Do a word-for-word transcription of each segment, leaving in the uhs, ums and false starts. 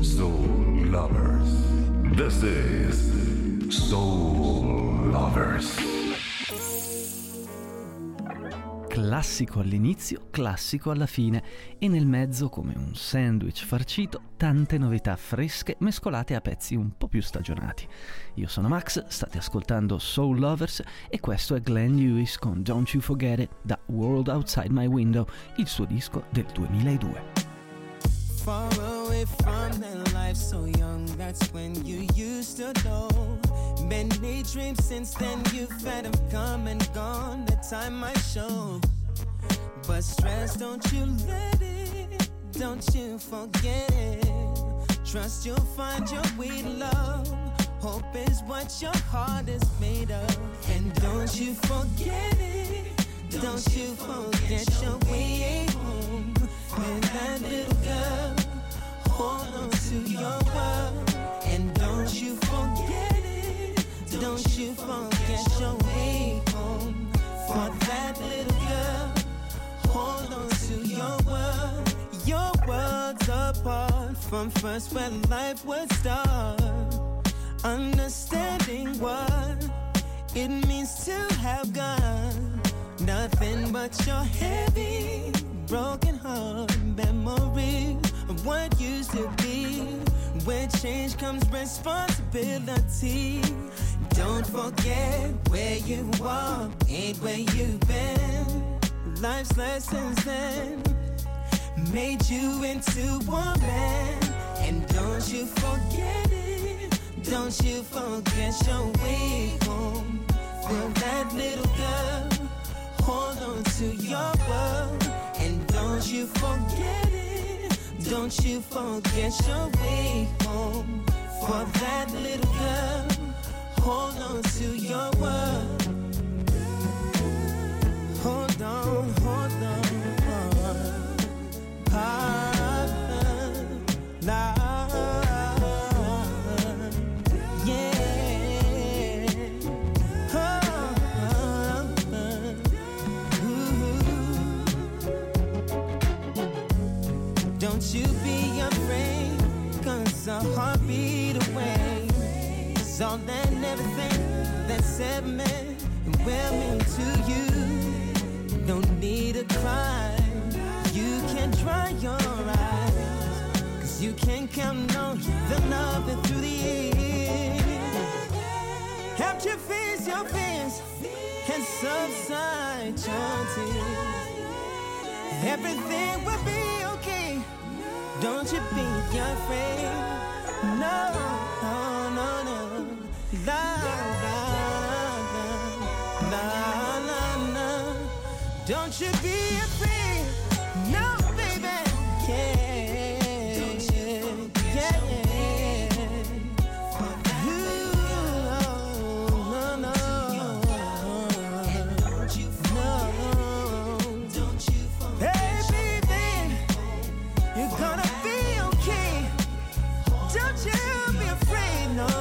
Soul Lovers. This is Soul Lovers. Classico all'inizio, classico alla fine e nel mezzo, come un sandwich farcito, tante novità fresche mescolate a pezzi un po' più stagionati. Io sono Max, state ascoltando Soul Lovers e questo è Glenn Lewis con Don't You Forget It da World Outside My Window, il suo disco del duemiladue. Far away from that life so young, that's when you used to know. Many dreams since then you've had have come and gone, the time might show. But stress, don't you let it, don't you forget it. Trust you'll find your way to love, hope is what your heart is made of. And don't you forget it, don't you forget your way home. And that little girl, hold on to your world. And don't you forget it, don't you forget your way home. For that little girl, hold on to your world. Your world's apart from first where life would start. Understanding what it means to have got nothing but your heavy, broken heart memories of what used to be. Where change comes responsibility. Don't forget where you are, ain't where you've been. Life's lessons then made you into a man. And don't you forget it, don't you forget your way home. For that little girl, hold on to your world. And don't you forget it, don't you forget your way home. For that little girl, hold on to your world. Hold on, hold on. Ah, nah, yeah. Oh, ooh. Don't you be afraid, cause a heartbeat away is all and everything that's ever meant and will mean to you. No need to cry, you can dry your eyes, cause you can count on the love that through the years helped you face your fears and subside your tears. Everything will be okay, don't you be afraid. No, no, no, no. La, la, la, la, la, la. Don't you be afraid, no, baby, yeah, don't you, yeah, yeah. Ooh, no, no, and don't you forget, don't you forget. Hey, baby, you're gonna be okay. Don't you be afraid, no,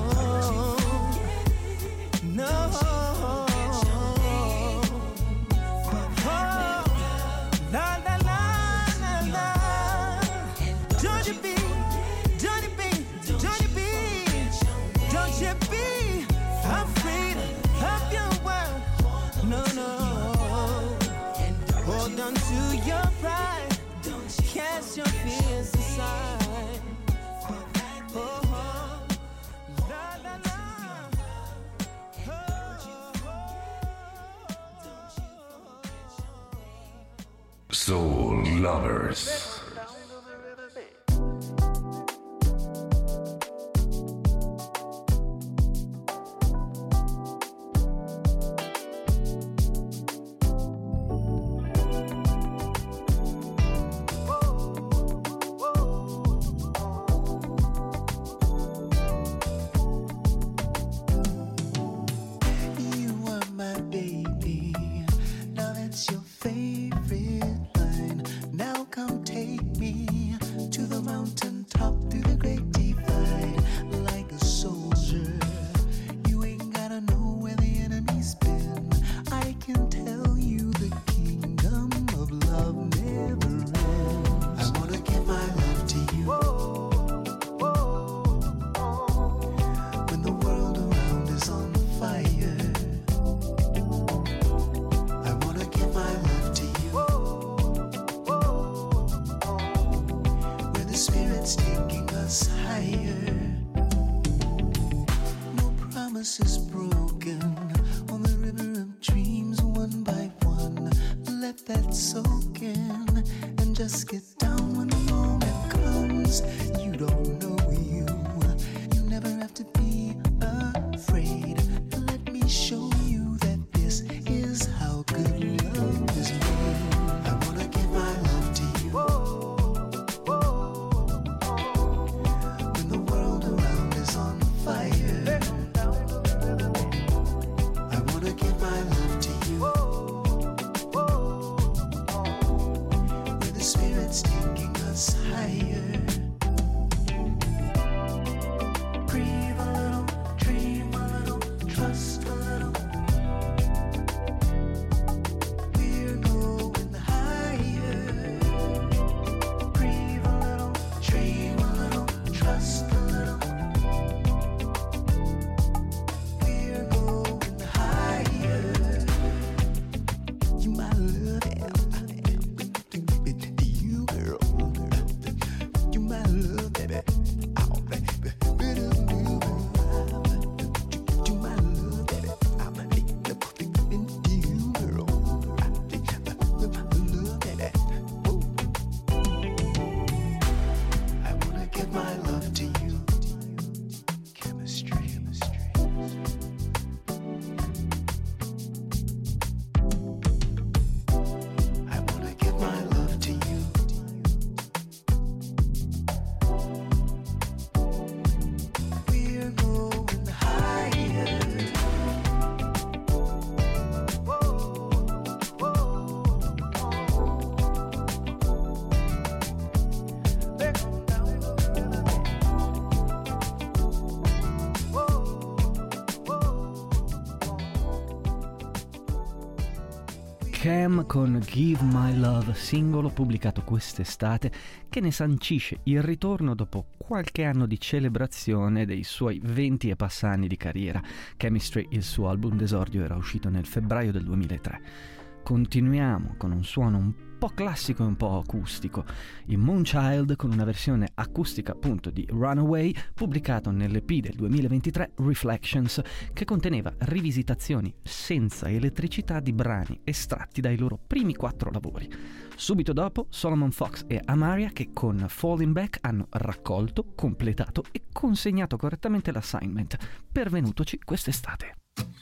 no. Cast your fears aside. Oh, oh, la, la, la. Oh. Soul Lovers. Baby, now that's your favorite line. Now come take it soaking and just get down when the moment comes. You don't know you, you never have to be afraid. Let me show you that this is how good love is made. I wanna give my love to you. When the world around is on fire, I wanna give my love to you. Where the Spirit's taking us higher. Breathe a little, dream a little, trust a little. We're going higher. Breathe a little, dream a little, trust a little. We're going higher. You my love, you girl. You my love, baby. Oh, baby. You my love, baby. I'm a little into you, girl. My love, baby. Oh. I wanna give my love to you. Chemistry. I wanna give my love to you. We're going higher. Cam con Give My Love, singolo pubblicato quest'estate che ne sancisce il ritorno dopo qualche anno di celebrazione dei suoi venti e passa anni di carriera. Chemistry, il suo album d'esordio, era uscito nel febbraio del duemilatré. Continuiamo con un suono un po' classico e un po' acustico, i Moonchild con una versione acustica appunto di Runaway, pubblicato nell'E P del duemilaventitré Reflections, che conteneva rivisitazioni senza elettricità di brani estratti dai loro primi quattro lavori. Subito dopo Solomon Fox e Amaria, che con Falling Back hanno raccolto, completato e consegnato correttamente l'assignment pervenutoci quest'estate.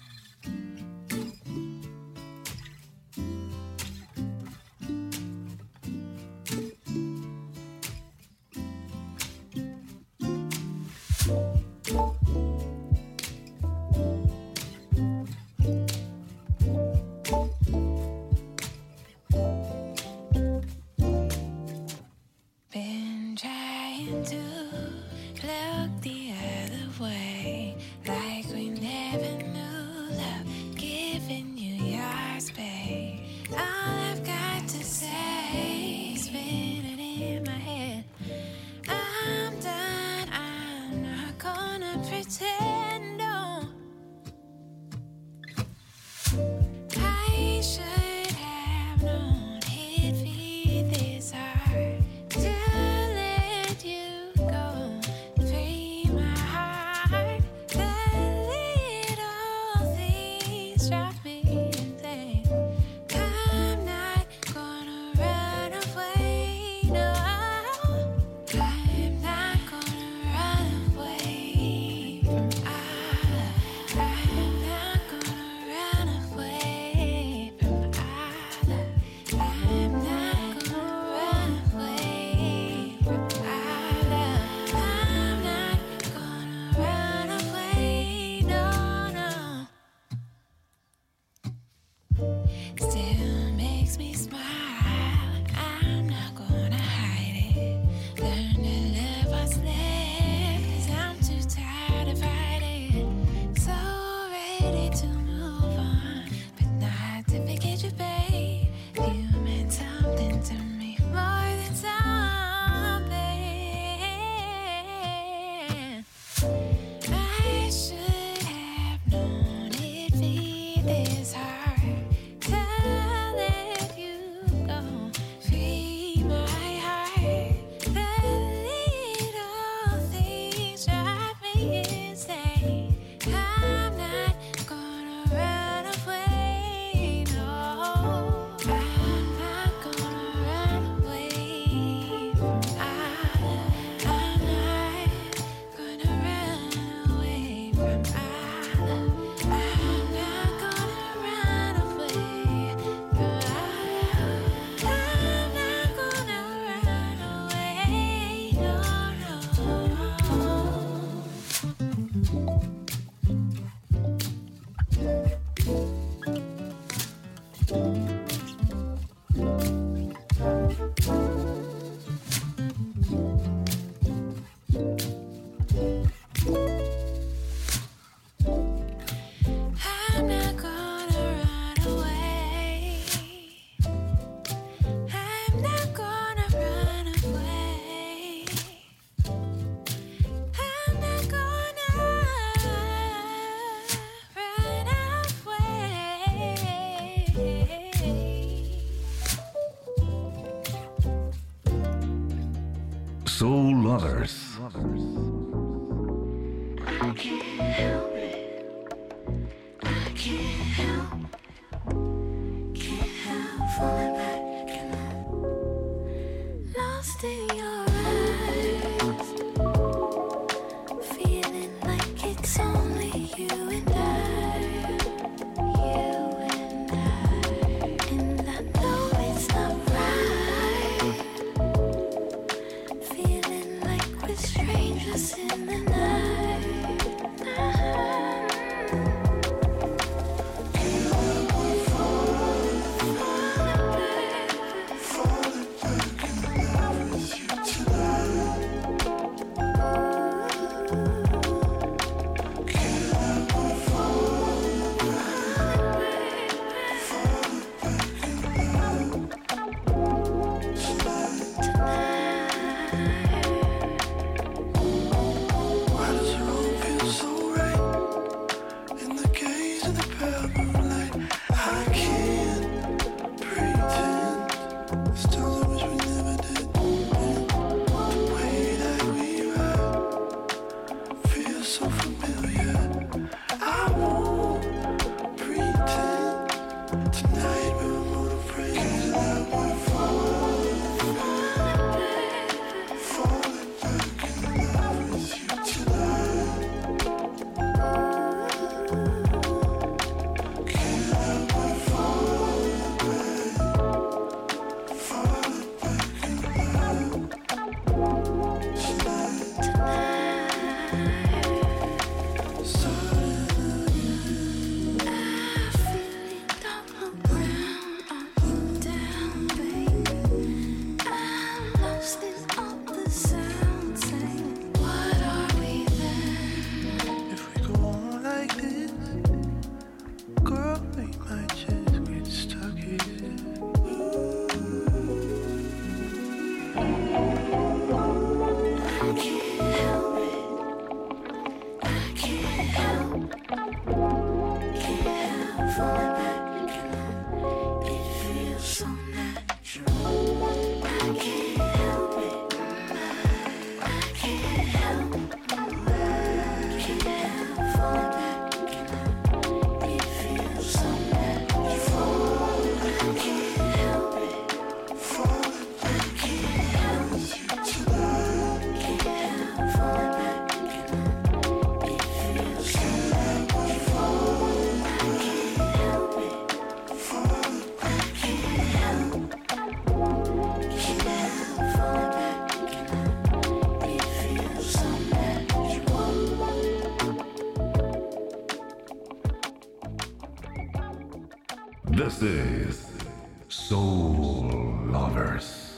Been trying to look the other way, like we never knew love. Soul Lovers. I can't help it. I can't help, can't help falling back in love. Lost in your eyes, feeling like it's only you and I, you and I, and I know it's not right. Feeling like we're strangers in the night. This is Soul Lovers.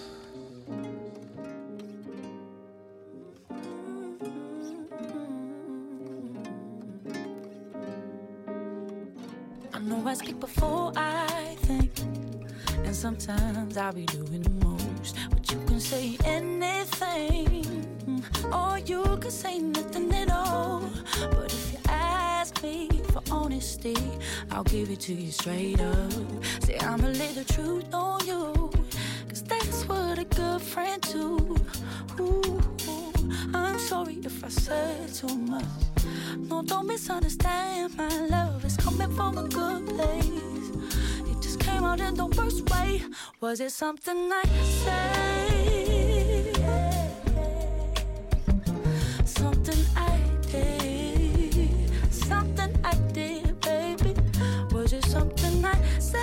I know I speak before I think, and sometimes I'll be doing the most. But you can say anything, or you can say nothing at all. But if you ask me for honesty, I'll give it to you straight up. Say I'm a little truth on you, cause that's what a good friend do. Ooh, I'm sorry if I said too much. No, don't misunderstand, my love is coming from a good place. It just came out in the worst way. Was it something I said? Something I did? Something I did, baby? Was it something I said?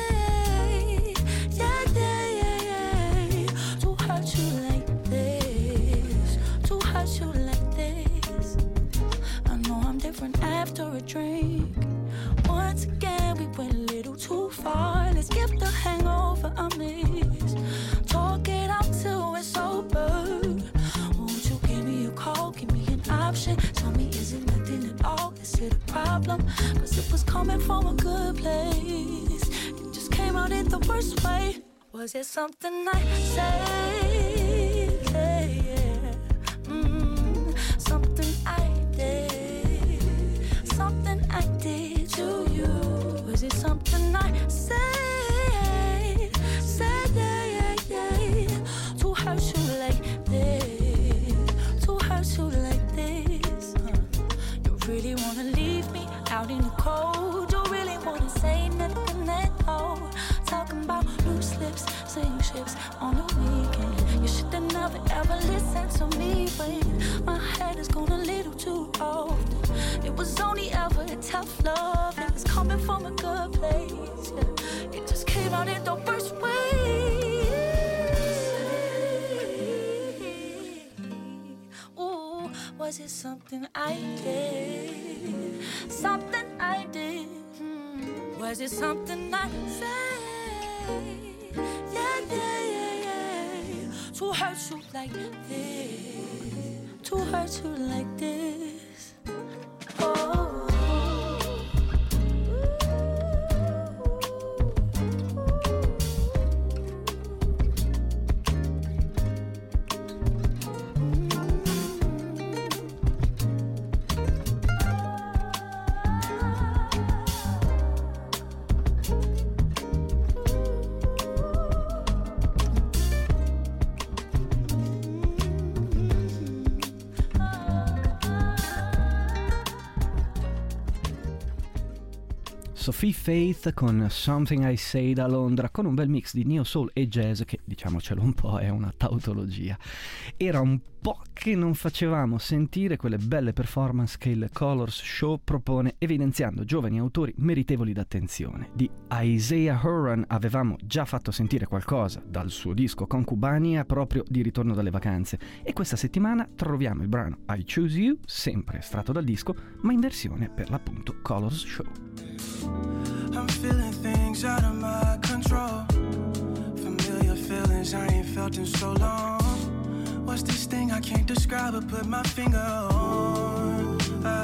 Yeah, yeah, yeah, yeah. To hurt you like this, to hurt you like this. I know I'm different after a drink. Once again, we went a little too far. Let's skip the hangover I miss. Talk cause it was coming from a good place. It just came out in the worst way. Was it something I said? Yeah, yeah. Mm, something I did. Something I did to you. Was it something I said? Said, yeah, yeah, yeah. To hurt you like this. To hurt you like this. Huh. You really wanna leave me out in the cold? You really wanna say nothing at all? Talking about loose lips, sing ships on the weekend. You should have never ever listened to me when my head has gone a little too old. It was only ever a tough love. It was coming from a good place. Yeah. It just came out in the worst way. Ooh, was it something I did? Something I did. Hmm. Was it something I said? Yeah, yeah, yeah, yeah. To hurt you like this. To hurt you like this. Oh. Sophie Faith con Something I Say da Londra, con un bel mix di neo soul e jazz che, diciamocelo un po', è una tautologia. Era un po' che non facevamo sentire quelle belle performance che il Colors Show propone, evidenziando giovani autori meritevoli d'attenzione. Di Isaiah Horan avevamo già fatto sentire qualcosa dal suo disco Concubania, proprio di ritorno dalle vacanze, e questa settimana troviamo il brano I Choose You, sempre estratto dal disco, ma in versione per l'appunto Colors Show. I'm feeling things out of my control. Familiar feelings I ain't felt in so long. What's this thing I can't describe or put my finger on? Uh,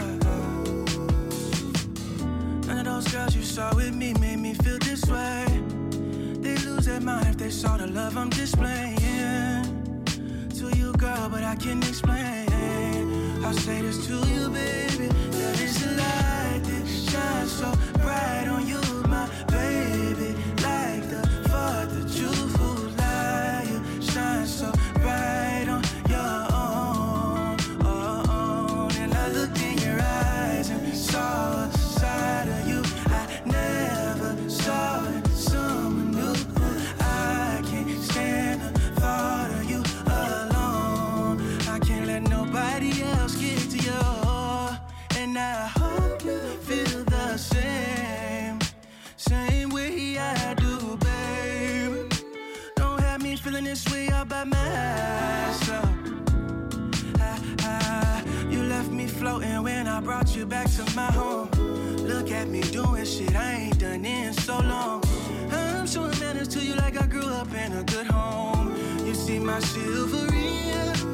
None of those girls you saw with me made me feel this way. They lose their mind if they saw the love I'm displaying to you, girl, but I can't explain. I'll say this to you, baby. There is a light that shines so bright on you, my baby, like the fourth of July. You shine so bright on your own, oh, oh. And I looked in your eyes and saw a side of you I never saw in someone new. I can't stand the thought of you alone. I can't let nobody else get to you. And I hope you feel the same, same way I do, babe. Don't have me feeling this way all by myself. I, I, you left me floating when I brought you back to my home. Look at me doing shit I ain't done in so long. I'm showing manners to you like I grew up in a good home. You see my chivalry,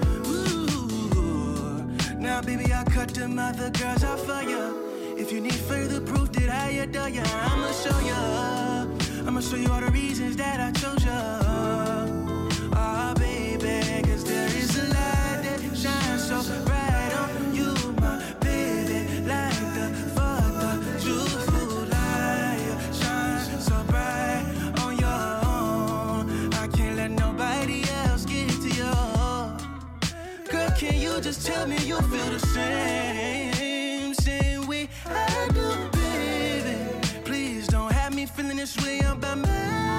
ooh. Now baby I cut them other girls out for you. If you need further proof that I adore you, I'ma show you. I'ma show you all the reasons that I chose you. Ah, oh, baby, cause there is a light that shines so bright on you, my baby, like the fourth of July. You shine so bright on your own. I can't let nobody else get to you. Girl, can you just tell me you feel the same, same way I do, baby? Please don't have me feeling this way all by myself.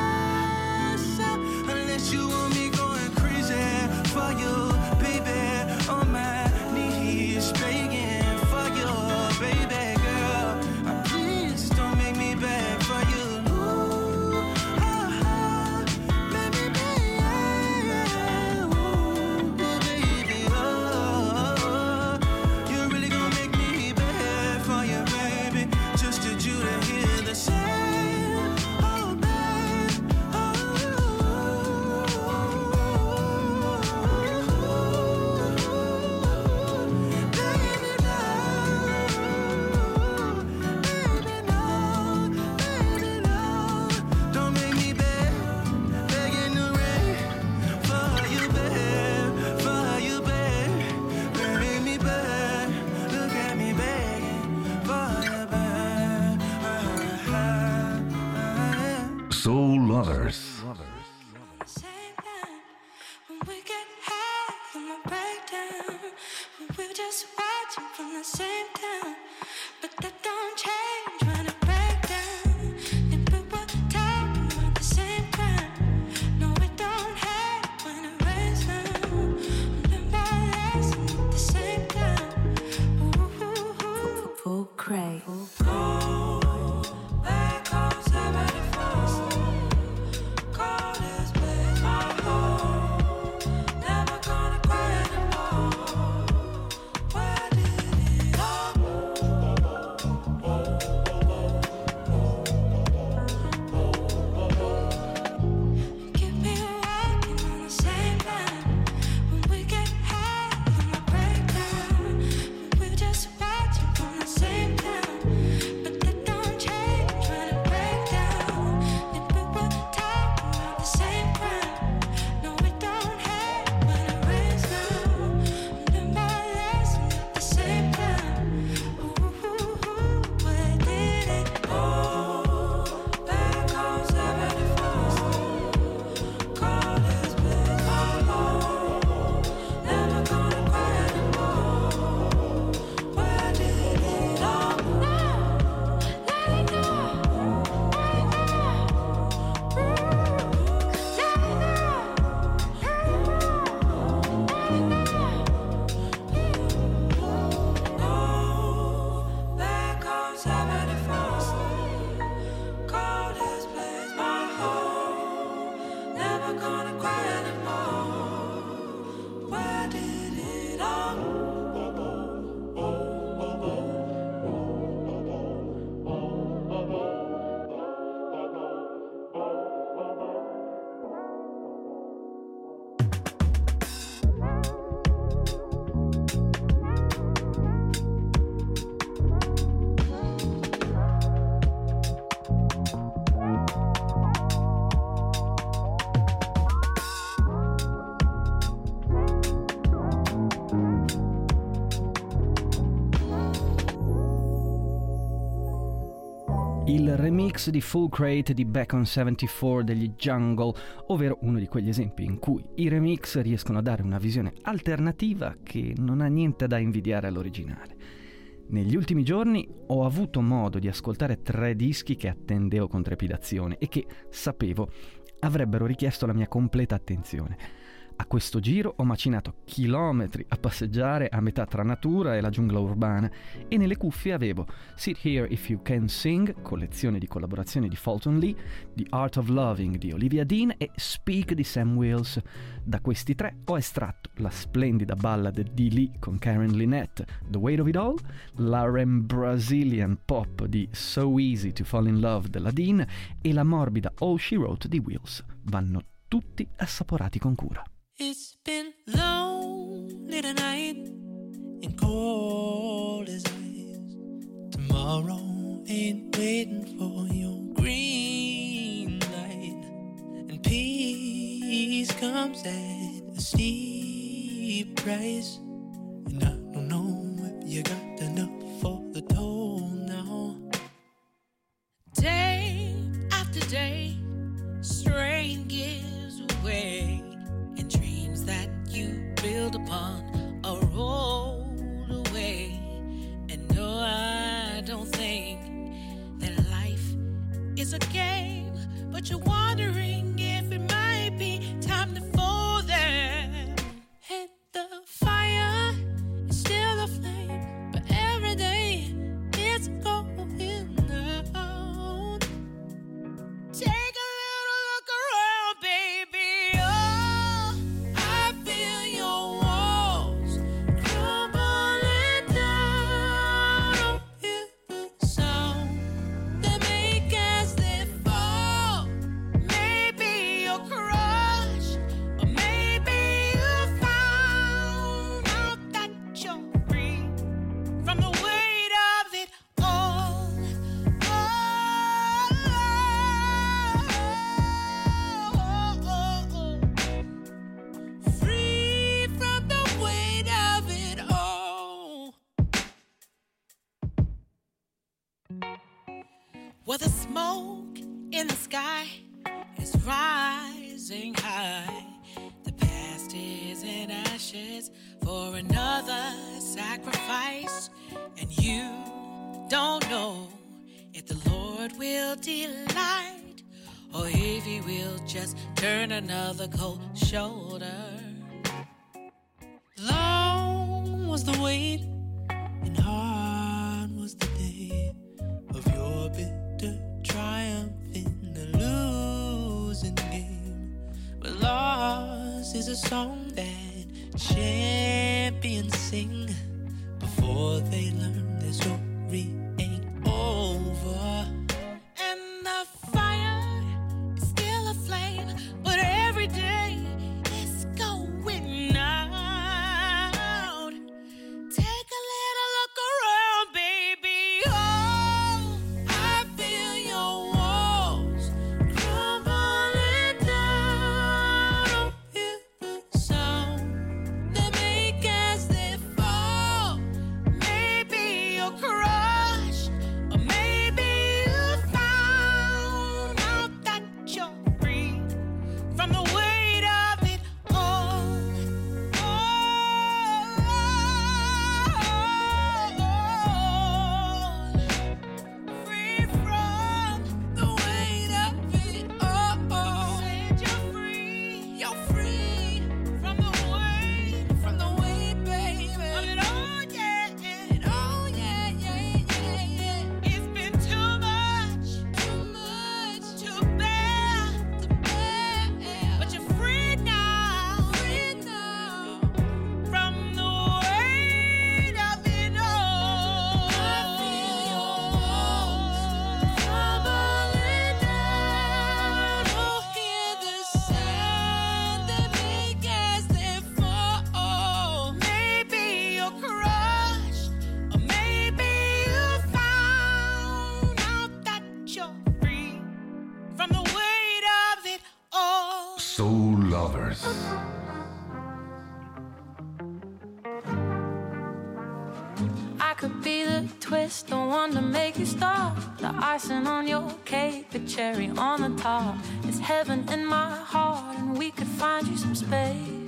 Unless you want me going crazy for you, baby. On my knees, begging for you, baby girl. Uh, please don't make me beg for you. Ooh, oh, oh, baby, baby, ooh, baby, oh, oh, you really gonna make me beg for you, baby. Just to you to hear the same, oh, babe. il remix di Full Crate di Back on settantaquattro degli Jungle, ovvero uno di quegli esempi in cui i remix riescono a dare una visione alternativa che non ha niente da invidiare all'originale. Negli ultimi giorni ho avuto modo di ascoltare tre dischi che attendevo con trepidazione e che, sapevo, avrebbero richiesto la mia completa attenzione. A questo giro ho macinato chilometri a passeggiare a metà tra natura e la giungla urbana e nelle cuffie avevo Sit Here If You Can Sing, collezione di collaborazioni di Fulton Lee, The Art of Loving di Olivia Dean e Speak di Sam Wills. Da questi tre ho estratto la splendida ballad di Lee con Karen Lynette, The Weight of It All, l'R and B Brazilian pop di So Easy to Fall in Love della Dean e la morbida All She Wrote di Wills. Vanno tutti assaporati con cura. It's been lonely tonight and cold as ice. Tomorrow ain't waiting for your green light. And peace comes at a steep price. And I don't know if you got enough for the toll now. Day after day, strain gives way. And dreams that you build upon are rolled away. And no, I don't think that life is a game, but you're wondering if it might be time to fold them. And the fire is still a flame, but every day it's going out. Take a little look around, baby. Oh, I feel your walls crumbling down. Oh, hear the sound they make as they fall. Maybe you're crushed, or maybe you found out that you're free from the weight of it all. Oh, free from the weight of it all. Well, the smoke in the sky is rising high. The past is in ashes for another sacrifice. And you don't know if the Lord will delight or if he will just turn another cold shoulder. Long was the wait and hard was the day of your bitter triumph in the losing game. But loss is a song that champions sing before they learn their story ain't over. And the fire is still a flame, but every day it's going out. Take a little look around, baby. Oh, I feel your walls crumbling down. Oh, hear the sound they make as they fall. Maybe you're crushed, or maybe you found out that you're free from the weight of it all. Free from the weight of it all. Said you're free, you're free from the weight, from the weight, baby. Of it all, yeah, and oh yeah, yeah, yeah, yeah. It's been too much, too much to bear, to bear. But you're free now, free now from the weight of it all. I feel your walls crumbling down. Oh, hear the sound they make as they fall. Maybe you're crushed, or maybe you found out that you're free from the weight of it all. Soul Lovers. I could be the twist, the one to make you stop. The icing on your cake, the cherry on the top. It's heaven in my heart, and we could find you some space.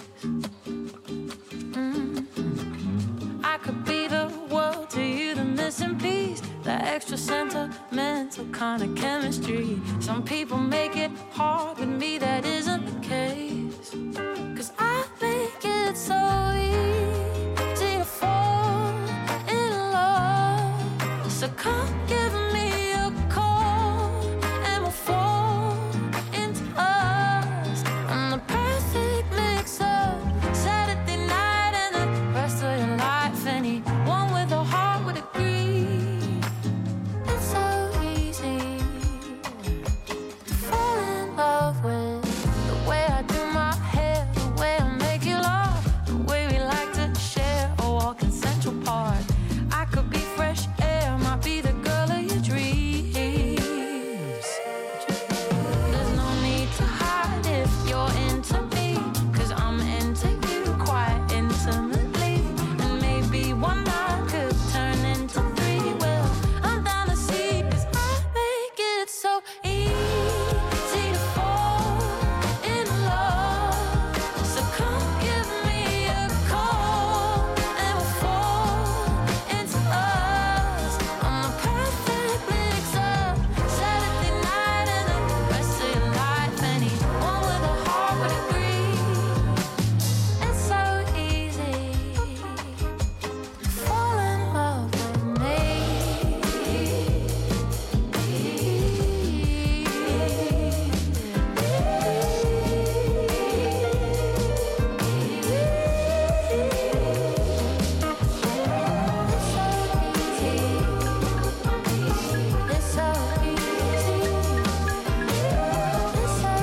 Mm-hmm. I could be the world to you, the missing piece, the extra sentimental kind of chemistry. Some people make it hard, with me that isn't the case. Cause I make it so easy to fall in love. So come give me a call and we'll fall into us. I'm the perfect mix of Saturday night and the rest of your life. Anyone with a heart would agree. It's so easy to fall in love with the way I do my hair, the way I make you laugh, the way we like to share a walk in Central Park. I could be fresh air, might be the girl of your dreams. There's no need to hide if you're into me, cause I'm into you quite intimately. And maybe one night could turn into three. Well, I'm down to see, cause I make it so easy to fall in love. So come give me a call and we'll fall into us. I'm the perfect mix of Saturday night and the rest of your life. Anyone with a heart would agree. It's so easy to fall in love with me. It's so easy. It's so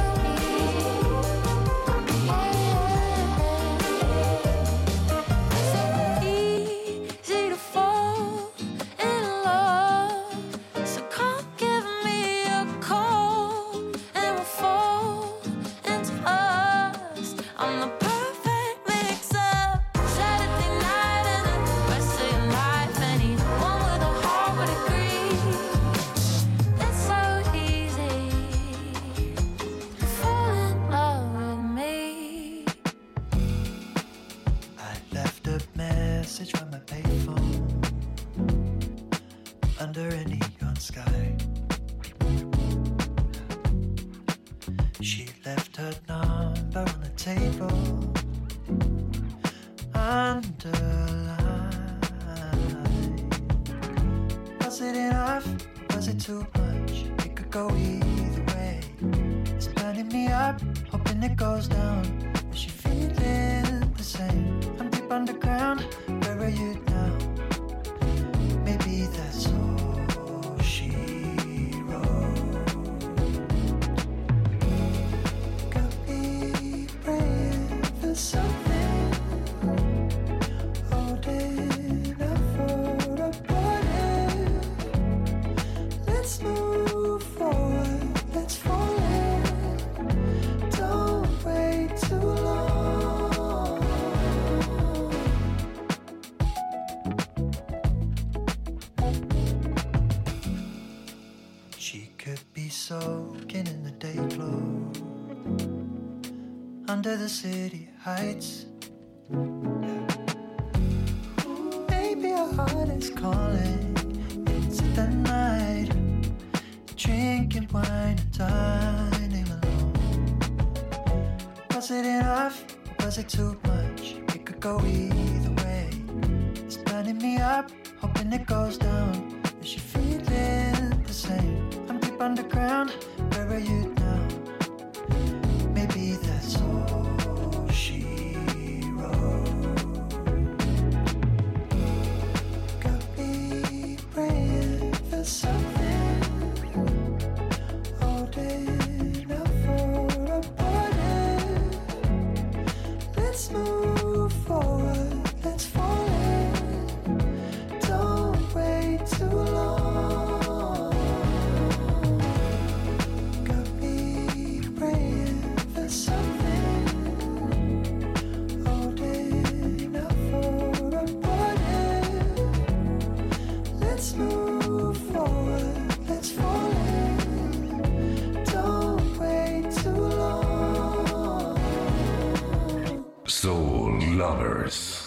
easy to fall in love. So come give me a call and we'll fall into us. I'm the perfect mix of Saturday night and the rest of your life. Anyone with a heart would agree. It's so easy to fall in love with me. I left a message from my payphone under a neon sky. She left her number on the table, underlined. Was it enough? Was it too much? It could go either way. It's burning me up, hoping it goes down. Is she feeling the same? I'm deep underground, where are you now? Maybe that's all she wrote. Could be praying for something, holding up for a body. Let's move forward, let's fall in. Don't wait too long. She could be soaking in the day glow under the city heights. Maybe our heart is calling into the night, drinking wine and dining alone. Was it enough? Or was it too much? It could go either way. It's burning me up, hoping it goes down. Is she feeling the same? I'm deep underground, where are you now? Maybe that's all she wrote. Could be praying for something, holding up for a body. Let's move forward, let's fall in. Don't wait too long. Could be praying for something, holding up for a body. Let's Soul Lovers.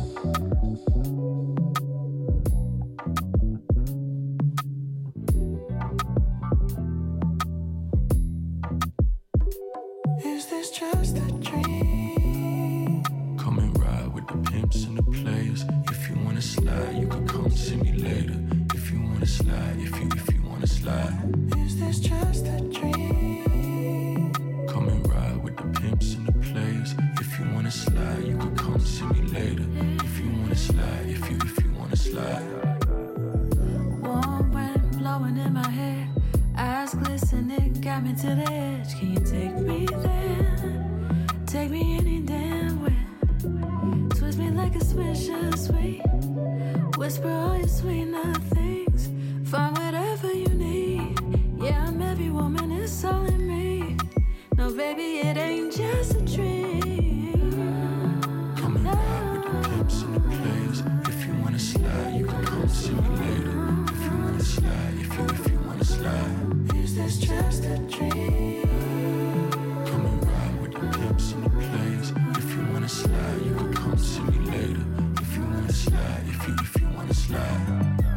Is this just a dream? Come and ride with the pimps and the players. If you wanna slide, you can come see me later. If you wanna slide, if you if you wanna slide. Is this just a dream? Come and ride with the pimps and the players. If you wanna slide, you can come see me later. If you wanna slide, if you if you wanna slide. Warm wind blowing in my hair, eyes glistening, got me to the edge. Can you take me there? Take me any damn where. Twist me like a swisher sweet. Whisper all your sweet nothings. Find whatever you need. Yeah, I'm every woman, it's all in me. No, baby, it ain't just a dream. Come and ride with the pimps and the players. If you wanna slide, you can come see me later. If you wanna slide, if you if you wanna slide. Is this just a dream? Come and ride with the pimps and the players. If you wanna slide, you can come see me later. If you wanna slide, if you if you wanna slide.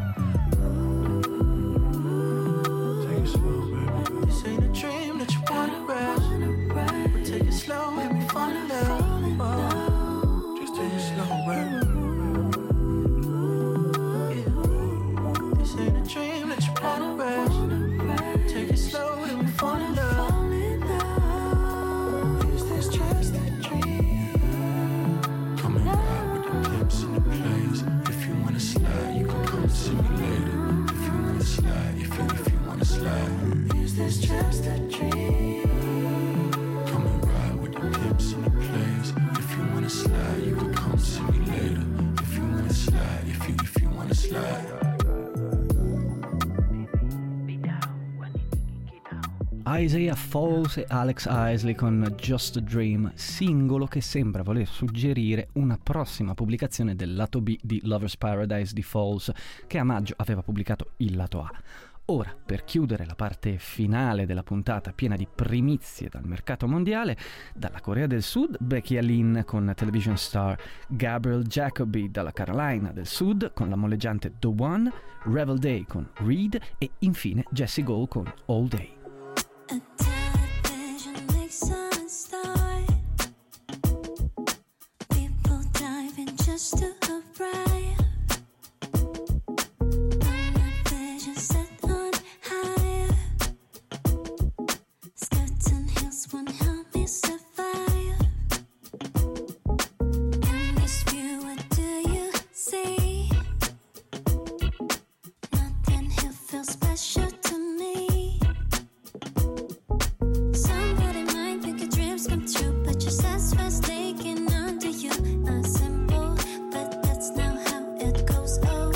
Take it slow, baby. This ain't a dream that you wanna rest. But take it slow and we fall in love. Oh, just take it slow, baby. Yeah. This ain't a dream that you wanna rest. Take it slow and we fall in love. Is this just a dream? Come and ride with the pimps and the players. If you wanna slide, you can come see me later. If you wanna slide, if you if you wanna slide. Is this just a dream? Come and ride with the pimps and the players. If you wanna slide, you can come see me later. If you wanna slide, if you if you wanna slide. Isaiah Falls e Alex Isley con Just a Dream, singolo che sembra voler suggerire una prossima pubblicazione del lato B di Lover's Paradise di Falls, che a maggio aveva pubblicato il lato A. Ora, per chiudere la parte finale della puntata piena di primizie dal mercato mondiale, dalla Corea del Sud Becky Lynn con Television Star, Gabriel Jacoby dalla Carolina del Sud con la molleggiante The One, Revel Day con Reed e infine Jessie Gold con All Day. A television makes us start. People diving just to arrive. On a vision set on high. Skeleton hills won't help me survive. In this view, what do you see? Nothing here feels special to me. Somebody might think your dreams come true, but your satisfaction's taken under you. Not simple, but that's not how it goes. Oh,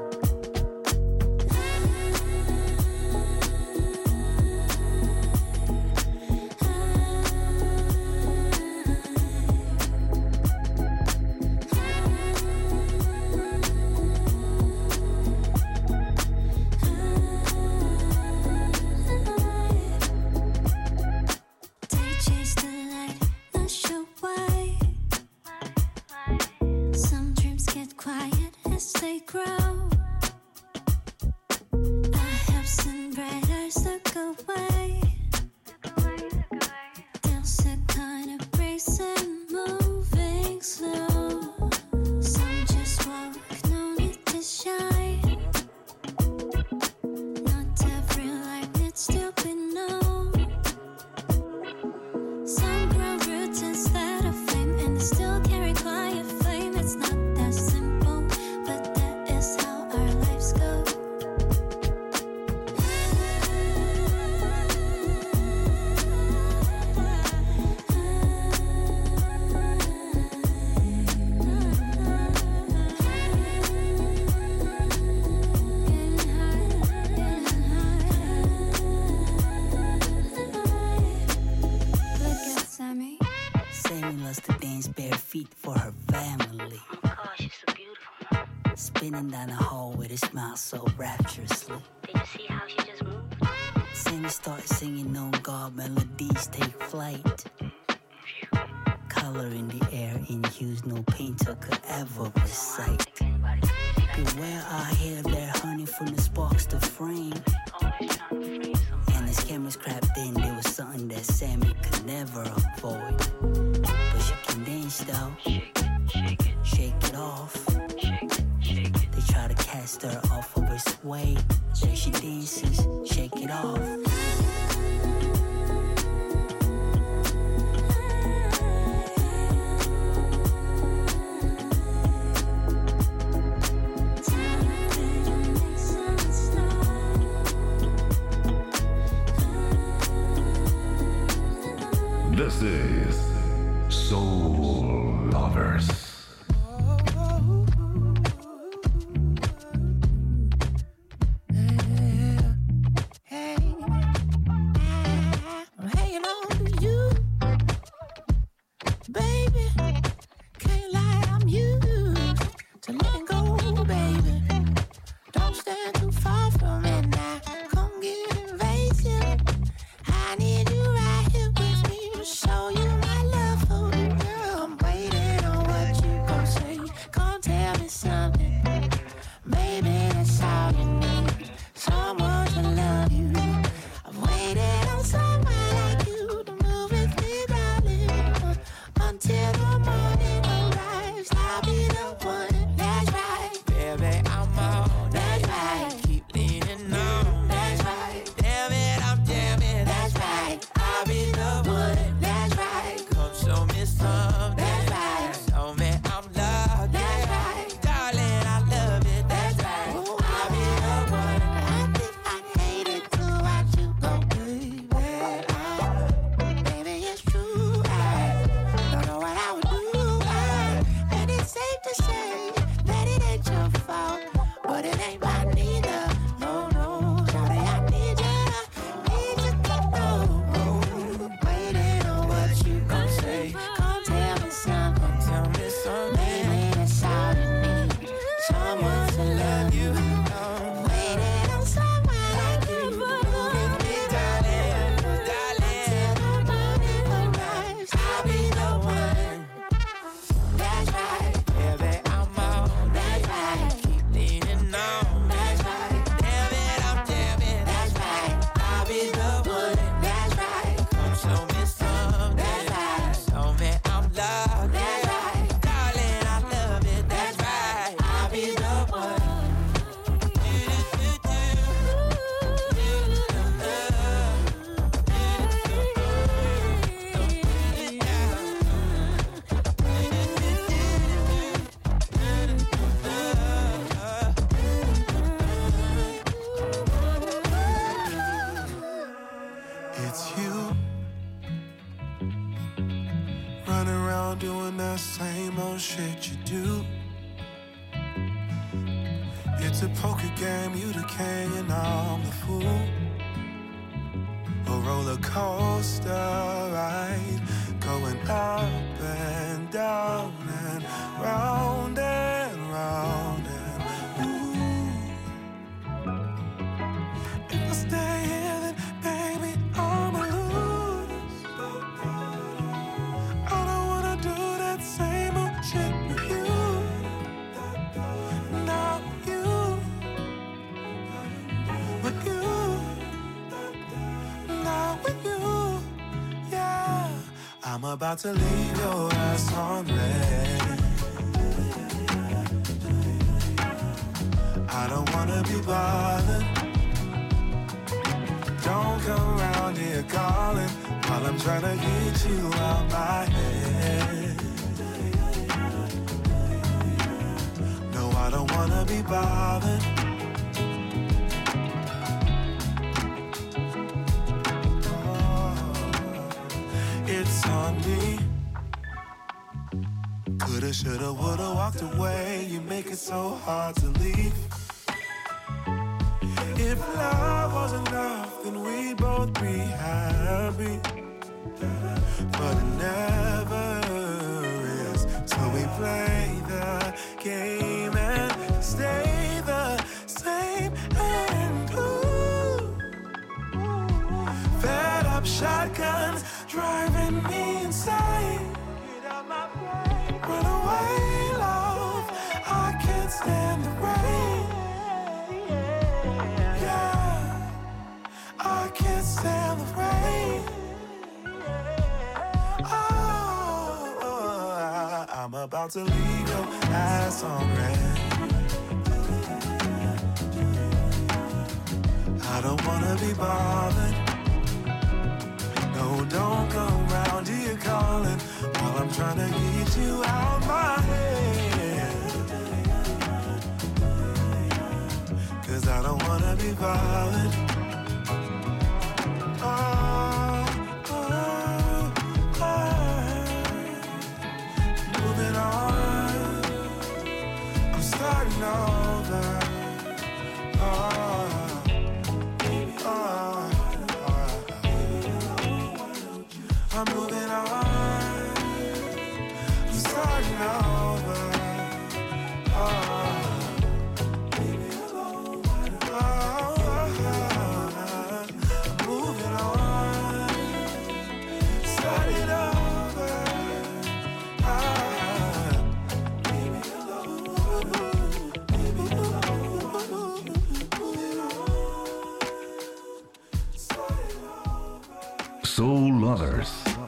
they chase the light, not sure why. Some dreams get quiet as they grow. I have seen bright eyes look away. There's a kind of grace in moving slow. Some just walk, no need to shine. Not every light needs to be known. Some grow roots instead of fame, and they still carry quiet flame. It's not that simple, but that is how our lives go. Look at Sammy. Sammy loves to dance bare feet for her family. Oh my gosh, she's so beautiful. Spinning down the hall with a smile so rapturously. Did you see how she just moved? Sammy starts singing on God melodies take flight. color in the air in hues no painter could ever recite. Beware our hair there, honey, from the sparks to frame. And as cameras crept in, there was something that Sammy could never avoid. But she can dance though, shake it off. They try to cast her off of her sway. So she dances, shake it off. This is Soul Lovers. About to leave your ass on red. I don't wanna be bothered. Don't come around here calling while I'm trying to get you out my head. No, I don't wanna be bothered. It's on me. Coulda, shoulda, woulda walked away. You make it so hard to leave. If love was enough, then we'd both be happy. But it never is. So we play the game and stay the same. And ooh, fed up shotguns driving me insane. stand the rain. Yeah, I can't stand the rain. Oh, I'm about to leave your ass on red. I don't wanna be bothered. No, don't come round here calling while I'm trying to get you out my head. 'Cause I don't wanna be bothered. Oh, oh, oh. Moving on, I'm starting over. Oh, oh, oh. I'm moving on, I'm starting over. Oh, leave me alone. Oh, I'm moving on, starting over. Oh, leave me alone. Leave me alone. Moving on, starting over. Soul Lovers.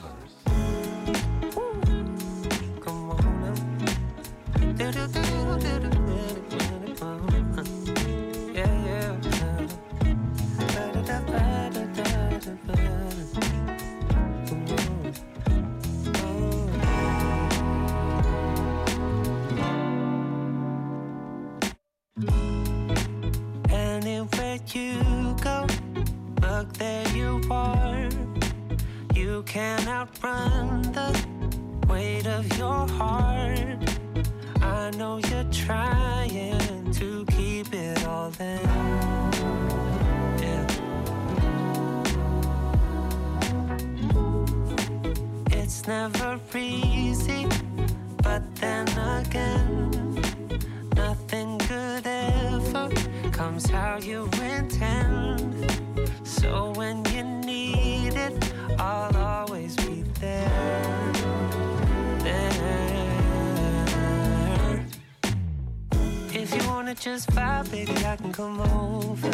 Anywhere you go, look, there you are. You can't outrun the weight of your heart. I know you're trying to keep it all in. Yeah. It's never easy, but then again, nothing good ever comes how you intend. So when you need it, I'll always be there, there. If you wanna just vibe, baby, I can come over.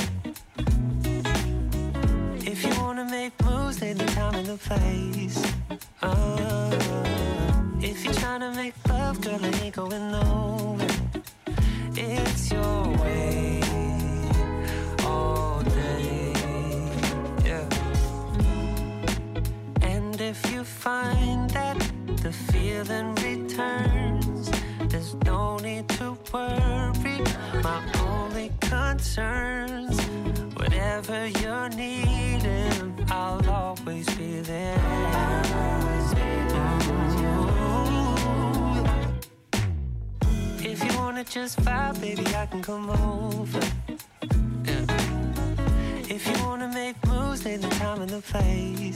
If you wanna make moves, name the time and the place. Uh, if you're tryna make love, girl, I ain't going nowhere. It's your way all day, yeah. And if you find that the feeling returns, there's no need to worry. My only concerns, whatever you're needing, I'll always be there. If you wanna just vibe, baby, I can come over. Yeah. If you wanna make moves, name the time and the place.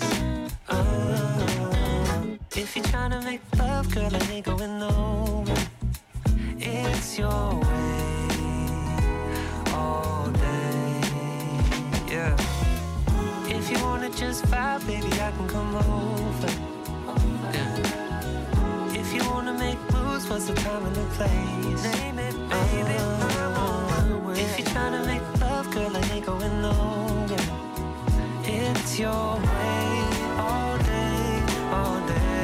Uh, if you're tryna make love, girl, I ain't going nowhere. It's your way all day, yeah. If you wanna just vibe, baby, I can come over. Yeah. If you wanna make moves, what's the time and the place? Name it, baby, I'm on my way. If you're tryna make love, girl, I ain't going nowhere. It's your way all day, all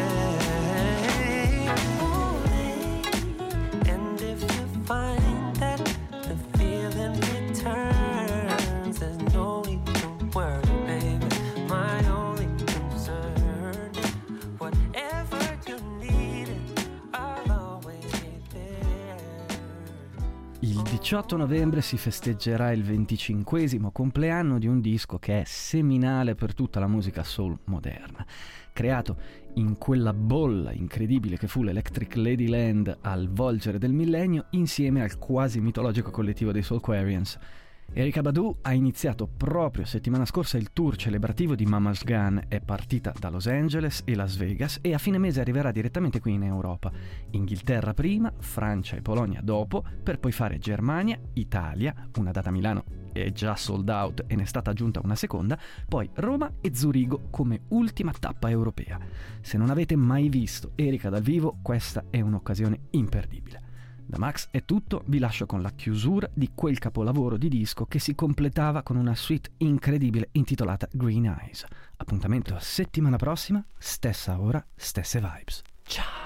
day, all day. And if you find that the feeling returns, there's no need to worry, baby. My only concern, whatever you need, I'll always be there. Il diciotto novembre si festeggerà il venticinquesimo compleanno di un disco che è seminale per tutta la musica soul moderna. Creato in quella bolla incredibile che fu l'Electric Ladyland al volgere del millennio, insieme al quasi mitologico collettivo dei Soulquarians, Erykah Badu ha iniziato proprio settimana scorsa il tour celebrativo di Mama's Gun. È partita da Los Angeles e Las Vegas e a fine mese arriverà direttamente qui in Europa. Inghilterra prima, Francia e Polonia dopo, per poi fare Germania, Italia, una data a Milano è già sold out e ne è stata aggiunta una seconda, poi Roma e Zurigo come ultima tappa europea. Se non avete mai visto Erykah dal vivo, questa è un'occasione imperdibile. Da Max è tutto, vi lascio con la chiusura di quel capolavoro di disco che si completava con una suite incredibile intitolata Green Eyes. Appuntamento a settimana prossima, stessa ora, stesse vibes. Ciao!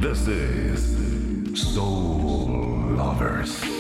This is Soul Lovers.